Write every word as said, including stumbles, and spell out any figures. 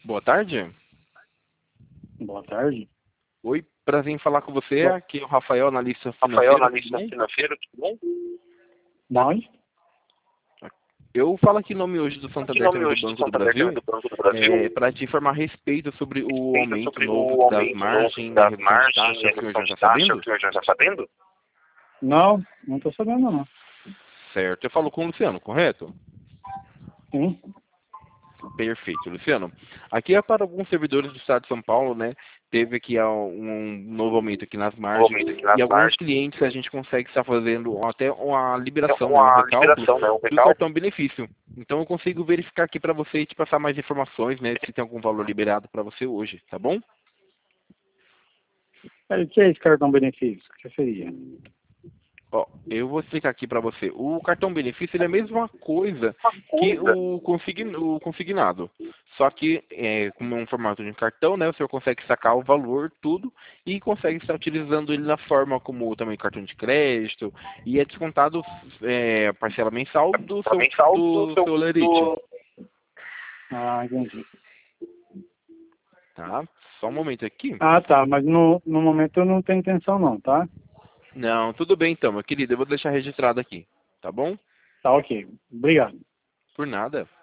Boa tarde. Boa tarde. Oi, prazer em falar com você. Boa. Aqui é o Rafael, analista Rafael, financeiro. analista tudo bem? financeiro, tudo bem? Da onde? Eu falo aqui em nome hoje do Que Santander, nome também do hoje do Banco do Santander, também Brasil, do Banco do Brasil? para te informar a respeito sobre o Respeito aumento sobre novo o das aumento margens, novo a das redução de margens, taxa, a o senhor redução já de está taxa, sabendo? o senhor já está sabendo? Não, não estou sabendo não. Certo, eu falo com o Luciano, correto? Sim. Perfeito, Luciano. Aqui é para alguns servidores do estado de São Paulo, né? Teve aqui ó, um novo aumento aqui nas O margens aumento aqui nas e alguns margens. clientes a gente consegue estar fazendo até uma liberação, né? Um Uma recálculo liberação, né? Um do recálculo. cartão benefício. Então eu consigo verificar aqui para você e te passar mais informações, né? Se tem algum valor liberado para você hoje, tá bom? O que é esse cartão benefício? O que seria? Ó, eu vou explicar aqui para você. O cartão benefício ele é a mesma coisa que Coisa. o, consign, o consignado. Só que, é, como é um formato de um cartão, né? O senhor consegue sacar o valor, tudo, e consegue estar utilizando ele na forma como também cartão de crédito. E é descontado é, parcela mensal do seu, Também saldo do do seu... seu lerite. Do... Ah, entendi. Tá? Só um momento aqui. Ah, tá, mas no, no momento eu não tenho intenção não, tá? Não, tudo bem então, meu querido. Eu vou deixar registrado aqui. Tá bom? Tá ok. Obrigado. Por nada.